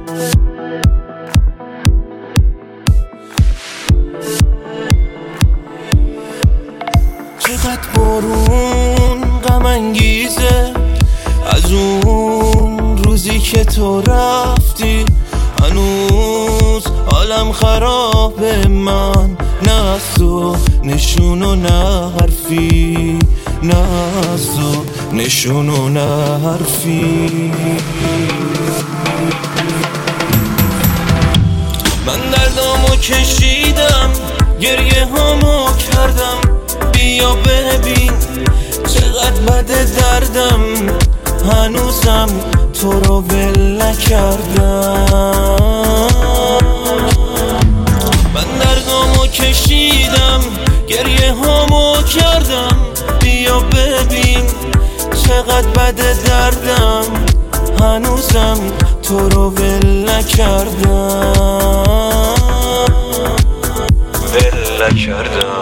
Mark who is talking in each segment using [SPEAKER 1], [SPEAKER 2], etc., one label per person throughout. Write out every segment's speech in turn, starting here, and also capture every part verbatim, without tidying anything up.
[SPEAKER 1] چقدر بارون غم انگیزه از اون روزی که تو رفتی، هنوز حالم خرابه. من نه از تو نشون و نه حرفی، نه از تو نشون و نه حرفی. من دردامو کشیدم، گریه هامو کردم، بیا ببین چقدر بده دردم، هنوزم تو رو ول نکردم. من دردامو کشیدم، گریه هامو کردم، بیا ببین چقدر بده دردم، هنوزم تو رو ول نکردم، ول نکردم.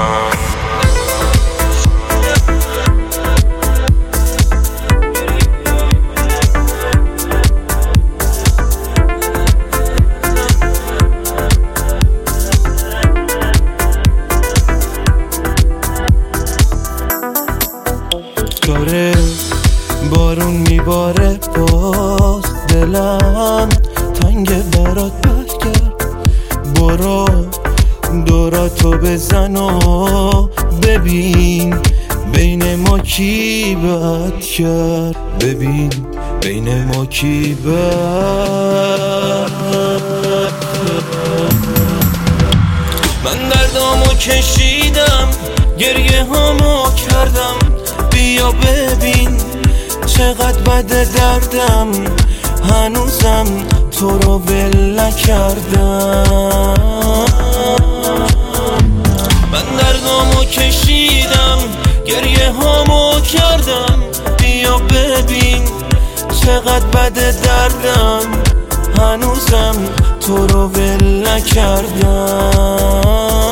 [SPEAKER 1] داره بارون میباره، باز دلم تنگ برات. برگرد برو دوراتو بزن و ببین بین ما کی بد کرد، ببین بین ما کی بد. من دردامو کشیدم، گریه هامو کردم، بیا ببین چقدر بده دردم، هنوزم تو رو ول نکردم. من دردامو کشیدم، گریه هامو کردم، بیا ببین چقدر بده دردم، هنوزم تو رو ول نکردم.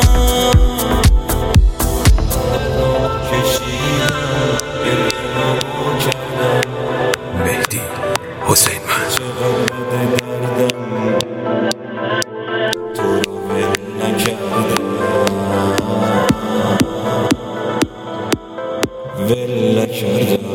[SPEAKER 2] مهدی حسین من
[SPEAKER 1] تو رو ول نکردم، ول نکردم.